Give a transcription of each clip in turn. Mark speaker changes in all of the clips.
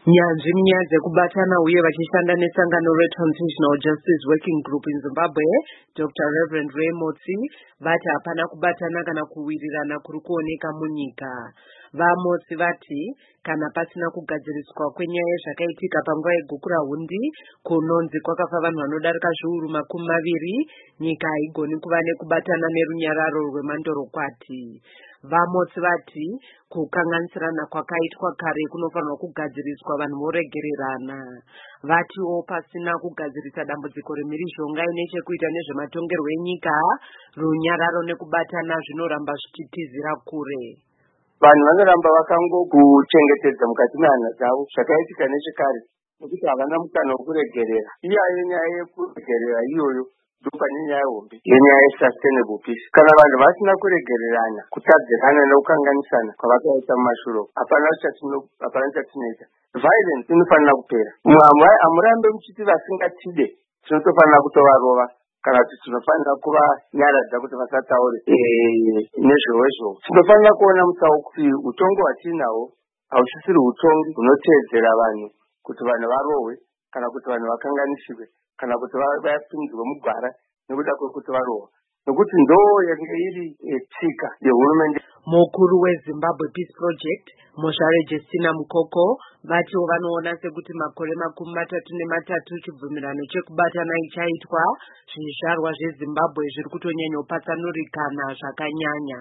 Speaker 1: Nyanzvi munyaya dzekubatana uye vachishanda nesangano reTransitional Justice Working Group in Zimbabwe, Dr. Reverend Ray Motsi, vati hapana kubatana kana kuwirirana kuri kuoneka munyika. VaMotsi vati kana pasina kugadziriswa kwenyaya yezvakaitika panguva yegukurahundi kunonzi kwakafa vanhu vanodarika zviuru 20, nyika haigoni kuva nekubatana nerunyararo rwemandorokwati. VaMotsi vati kukanganisirana kwakaitwa kare kunofanirwa kugadziriswa vanhu voregererana. Vatiwo pasina kugadzirisa dambudziko remhirizhonga ine chekuita nezvematongerwo enyika, runyararo nekubatana zvinoramba zvichitizira kure.
Speaker 2: Vanhu vanoramba vakangokuchengetedza mukati mehana dzavo zvakaitika nechekare nekuti havana mukana wekuregerera. Iyayo nyaya yekuregerera iyoyo ndopane nyaya hombe yenyaya yesustainable peace. Kana vanhu vasina kuregererana, kutadzirana nekukanganisana kwavakaita mumashure, hapana chatinoita. Violence inofanira kupera. Hamurambe muchiti vasingatide tinotofanira kutovarova kana kuti tinofanira kuvanyaradza kuti vasataure nezvowezvo. Tinofanira kuona musawo kuti utongo hwatinahwo hauchisiri utongi hunoteedzera vanhu kuti vanhu varohwe kana kuti vanhu vakanganisirwe kana kuti vapinzwe mugwara nekuda kwekuti varohwa, nokuti ndoo yange iri tsika yehurumende.
Speaker 1: Mukuru weZimbabwe Peace Project, Mozhare Justina Mukoko, vatiwo vanoona sekuti makore 33 chibvumirano chekubatana ichaitwa, zvizvarwa zveZimbabwe zviri kutonyanyopatsanurikana zvakanyanya.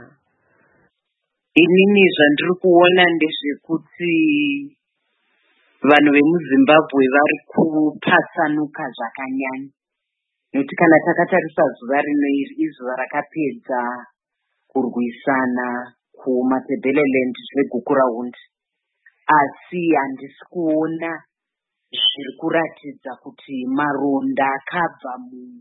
Speaker 3: Inini zvandiri kuona ndezvekuti vanhu vemuZimbabwe vari kupatsanuka zvakanyanya. Nekuti kana takatarisa zuva rino iri izuva rakapedza kurwisana kuMatabeleland zvegukurahundi, asi handisi kuona zviri kuratidza kuti maronda akabva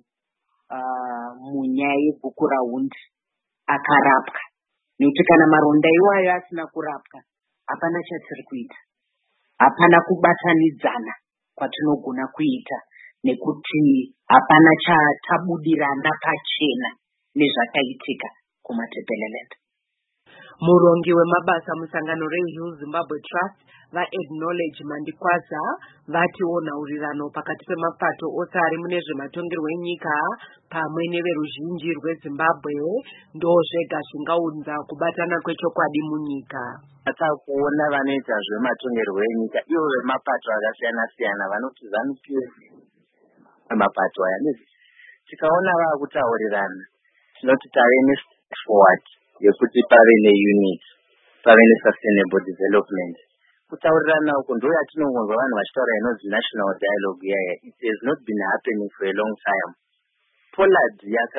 Speaker 3: munyaya yegukurahundi akarapwa. Nekuti kana maronda iwayo asina kurapwa, hapana chatiri kuita, hapana kubatanidzana kwatinogona kuita, nekuti hapana chatabudirana pachena nezvakaitika kuMatabeleland.
Speaker 1: Murongi wemabasa musangano reHill Zimbabwe Trust, vaAcknowledge Mandikwaza, vatiwo nhaurirano pakati pemapato ose ari mune zvematongerwo enyika pamwe neveruzhinji rweZimbabwe ndozvega zvingaunza kubatana kwechokwadi munyika.
Speaker 2: Atakuona vanoita zvematongerwo enyika ivo vemapato akasiyana siyana vanoti ZANU-PF mapato aya tikaona vaakutaurirana tinoti tave nestep forward yekuti pave neunity, pave nesustainable development. Kutaurirana uko ndo yatinongonzwa vanhu vachitaura inonzi national dialogue yaya. It has not been happening for a long time. Pollard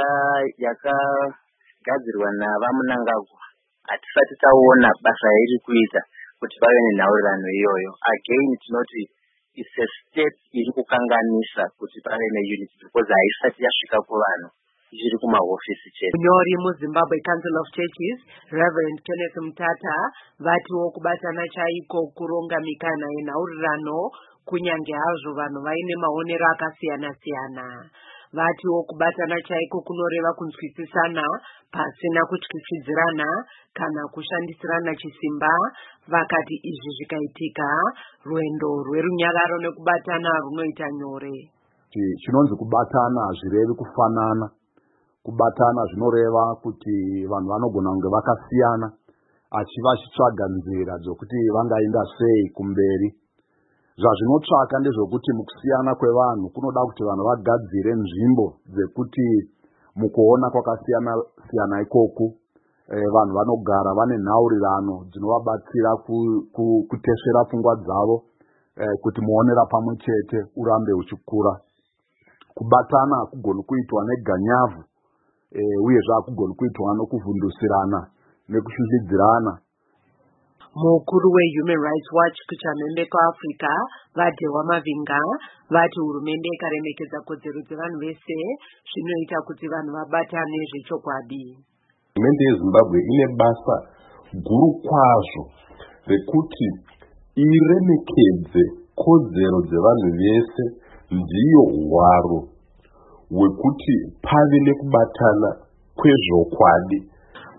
Speaker 2: yakagadzirwa navaMunangagwa, hatisati taona basa iri kuita kuti pave nenhaurirano iyoyo. Again tinoti it's a step iri kukanganisa kuti pave neunity because haisati yasvika kuvanhu, ichiri kumahofisi chete.
Speaker 1: Munyori muZimbabwe Council of Churches, Reverend Kenneth Mutata, vatiwo kubatana chaiko kuronga mikana yenhaurirano kunyange hazvo vanhu vaine maonero akasiyana-siyana. Vatiwo kubatana chaiko kunoreva kunzwisisana pasina kutyisidzirana kana kushandisirana chisimba. Vakati izvi zvikaitika, rwendo rwerunyararo nekubatana runoita nyore.
Speaker 4: Chinonzi kubatana hazvirevi kufanana. Kubatana zvinoreva kuti vanhu vanogona kunge vakasiyana asi vachitsvaga nzira dzokuti vangaenda sei kumberi. Zvazvinotsvaka ndezvokuti mukusiyana kwevanhu kunoda kuti vanhu vagadzire nzvimbo dzekuti mukuona kwakasiyana siyana ikoku vanhu vanogara vane nhaurirano dzinovabatsira kutesvera pfungwa dzavo kuti muonera pamwe chete urambe uchikura. Kubatana hakugoni kuitwa neganyavu uyezve hakugoni kuitwa nokuvhundusirana nekushushiridzirana.
Speaker 1: Mukuru weHuman Rights Watch kuchamhembe kwaAfrica, vaDhewa Mavinga, vati hurumende ikaremekedza kodzero dzevanhu vese zvinoita kuti vanhu vabatane zvechokwadi.
Speaker 5: Hurumende yeZimbabwe ine basa guru kwazvo rekuti iremekedze kodzero dzevanhu vese, ndiyo hwaro hwekuti pave nekubatana kwezvokwadi.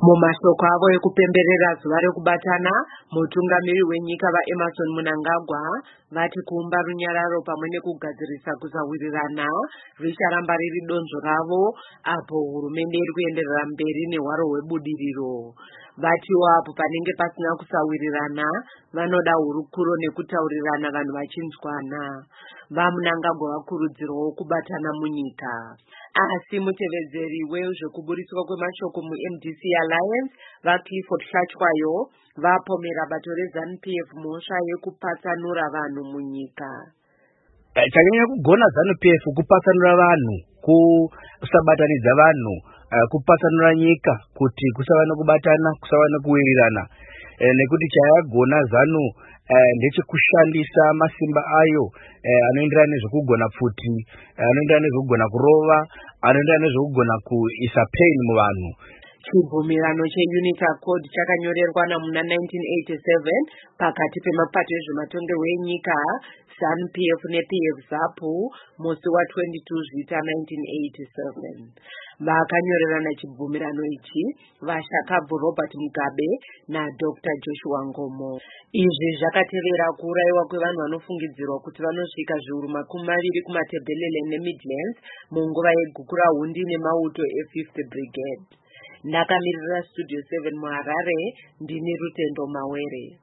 Speaker 1: Mumashoko avo ekupemberera zuva rekubatana, mutungamiri wenyika vaEmmerson Mnangagwa vati kuumba runyararo pamwe nekugadzirisa kusawirirana richaramba riri donzvo ravo apo hurumende iri kuenderera mberi nehwaro hwebudiriro. Vatiwo apo panenge pasina kusawirirana vanoda hurukuro nekutaurirana vanhu vachinzwana. VaMnangagwa vakurudzirwawo kubatana munyika. Asi mutevedzeri wezvekuburiswa kwemashoko muMDC Alliance vaClifford Hlatshwayo vapomera bato reZANU-PF mhosva yekupatsanura vanhu munyika.
Speaker 6: Chanyanya kugona ZANU-PF kupatsanura vanhu, kusabatanidza vanhu, kupatsanura nyika kuti kusava nokubatana, kusava nokuwirirana, nekuti chayagona ZANU ndechekushandisa masimba ayo anoenderana nezvekugona pfuti, anoenderana nezvekugona kurova, anoenderana nezvekugona kuisa pain muvanhu.
Speaker 1: Chibvumirano cheUNITA Accord chakanyorerwa muna 1987 pakati pemapato ezvematongerwo enyika ZANU-PF nePF ZAPU musi wa22 Zvita 1987. Vakanyorerana chibvumirano ichi vaShakabvu Robert Mugabe naDr. Joshua Ngomo. Izvi zvakatevera kuurayiwa kwevanhu vanofungidzirwa kuti vanosvika zviuru 20 kumaTebhelele neMidlands munguva yegukurahundi nemauto e5th Brigade. Ndakamirira Studio 7 muHarare, ndini Rutendo Mawere.